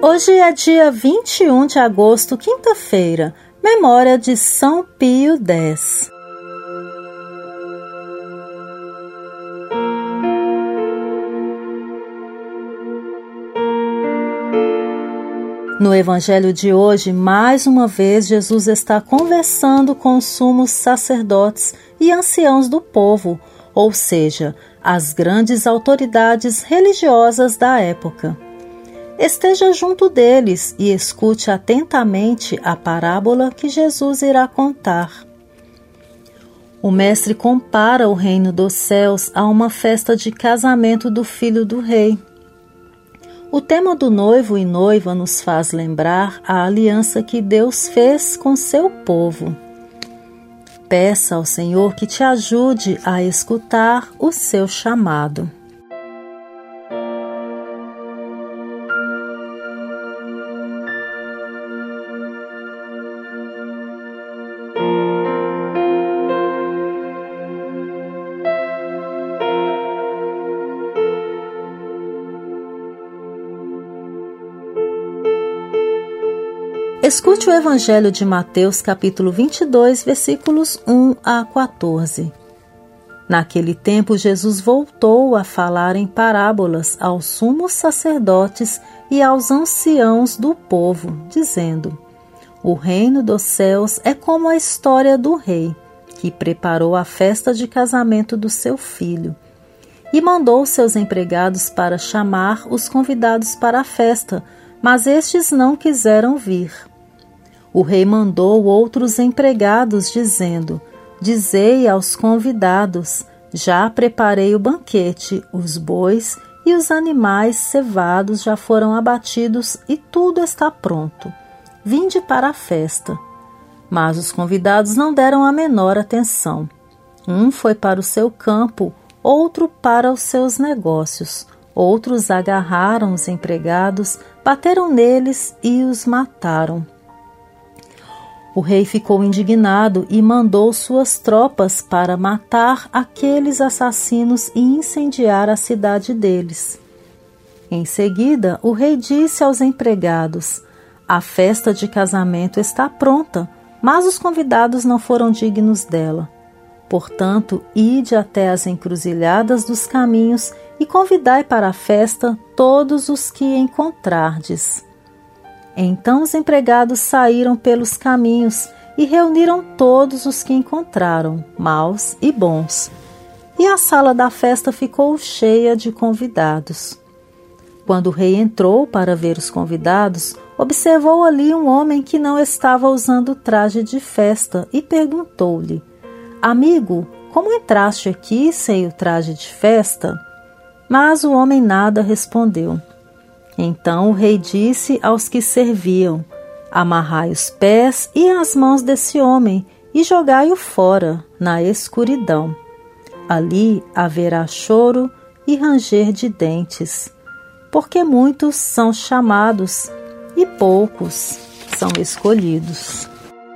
Hoje é dia 21 de agosto, quinta-feira, memória de São Pio X. No evangelho de hoje, mais uma vez, Jesus está conversando com os sumos sacerdotes e anciãos do povo, ou seja, as grandes autoridades religiosas da época. Esteja junto deles e escute atentamente a parábola que Jesus irá contar. O mestre compara o reino dos céus a uma festa de casamento do filho do rei. O tema do noivo e noiva nos faz lembrar a aliança que Deus fez com seu povo. Peça ao Senhor que te ajude a escutar o seu chamado. Escute o Evangelho de Mateus, capítulo 22, versículos 1 a 14. Naquele tempo, Jesus voltou a falar em parábolas aos sumos sacerdotes e aos anciãos do povo, dizendo: O reino dos céus é como a história do rei, que preparou a festa de casamento do seu filho, e mandou seus empregados para chamar os convidados para a festa, mas estes não quiseram vir. O rei mandou outros empregados, dizendo: Dizei aos convidados: já preparei o banquete, os bois e os animais cevados já foram abatidos e tudo está pronto. Vinde para a festa. Mas os convidados não deram a menor atenção. Um foi para o seu campo, outro para os seus negócios. Outros agarraram os empregados, bateram neles e os mataram. O rei ficou indignado e mandou suas tropas para matar aqueles assassinos e incendiar a cidade deles. Em seguida, o rei disse aos empregados: A festa de casamento está pronta, mas os convidados não foram dignos dela. Portanto, ide até as encruzilhadas dos caminhos e convidai para a festa todos os que encontrardes. Então os empregados saíram pelos caminhos e reuniram todos os que encontraram, maus e bons. E a sala da festa ficou cheia de convidados. Quando o rei entrou para ver os convidados, observou ali um homem que não estava usando traje de festa e perguntou-lhe: Amigo, como entraste aqui sem o traje de festa? Mas o homem nada respondeu. Então o rei disse aos que serviam: Amarrai os pés e as mãos desse homem e jogai-o fora, na escuridão. Ali haverá choro e ranger de dentes, porque muitos são chamados e poucos são escolhidos.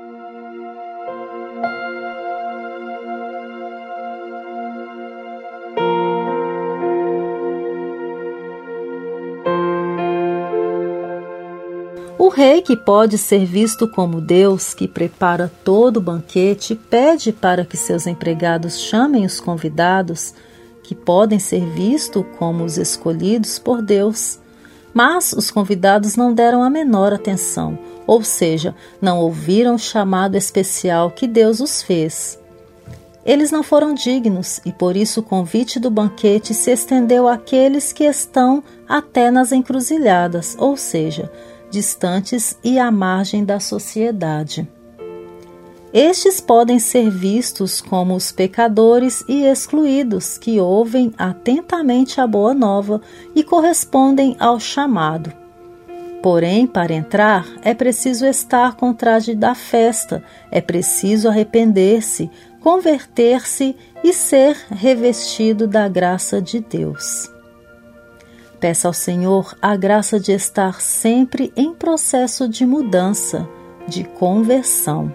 O rei, que pode ser visto como Deus, que prepara todo o banquete, pede para que seus empregados chamem os convidados, que podem ser vistos como os escolhidos por Deus. Mas os convidados não deram a menor atenção, ou seja, não ouviram o chamado especial que Deus os fez. Eles não foram dignos e por isso o convite do banquete se estendeu àqueles que estão até nas encruzilhadas, ou seja, distantes e à margem da sociedade. Estes podem ser vistos como os pecadores e excluídos que ouvem atentamente a boa nova e correspondem ao chamado. Porém, para entrar, é preciso estar com o traje da festa, é preciso arrepender-se, converter-se e ser revestido da graça de Deus. Peça ao Senhor a graça de estar sempre em processo de mudança, de conversão.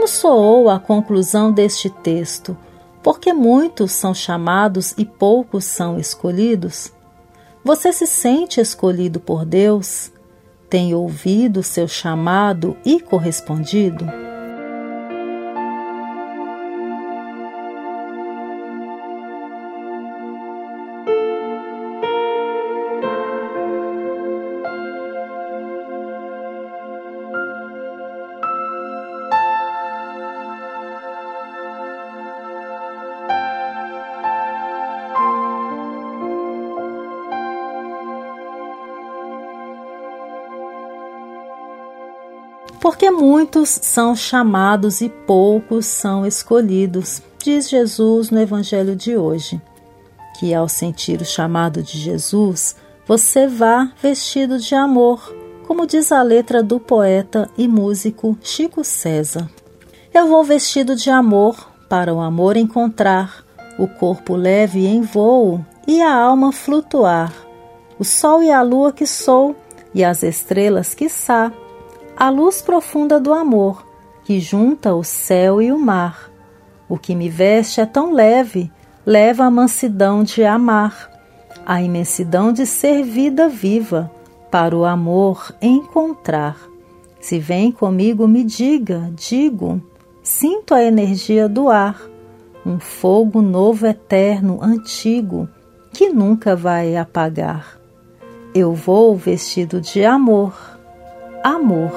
Como soou a conclusão deste texto? Porque muitos são chamados e poucos são escolhidos? Você se sente escolhido por Deus? Tem ouvido seu chamado e correspondido? Porque muitos são chamados e poucos são escolhidos, diz Jesus no Evangelho de hoje. Que ao sentir o chamado de Jesus, você vá vestido de amor, como diz a letra do poeta e músico Chico César. Eu vou vestido de amor, para o amor encontrar, o corpo leve em voo e a alma flutuar, o sol e a lua que sou, e as estrelas quiçá, a luz profunda do amor, que junta o céu e o mar. O que me veste é tão leve, leva a mansidão de amar, a imensidão de ser vida viva, para o amor encontrar. Se vem comigo, me diga, digo, sinto a energia do ar, um fogo novo, eterno, antigo, que nunca vai apagar. Eu vou vestido de amor, amor.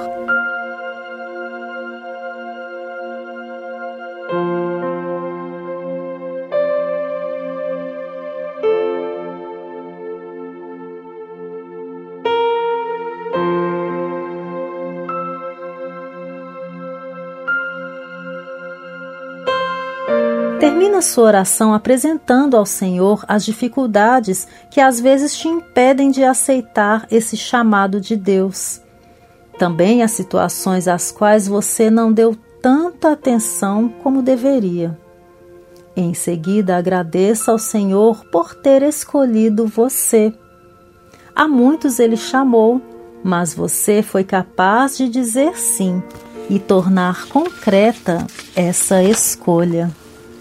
Termina sua oração apresentando ao Senhor as dificuldades que às vezes te impedem de aceitar esse chamado de Deus. Também as situações às quais você não deu tanta atenção como deveria. Em seguida, agradeça ao Senhor por ter escolhido você. A muitos Ele chamou, mas você foi capaz de dizer sim e tornar concreta essa escolha.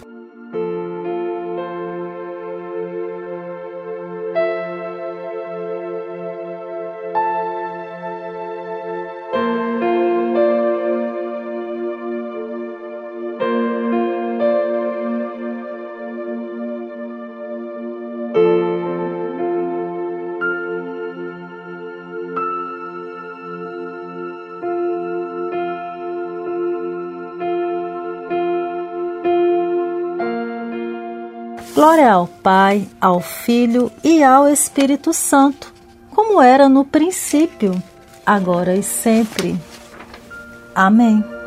Glória ao Pai, ao Filho e ao Espírito Santo, como era no princípio, agora e sempre. Amém.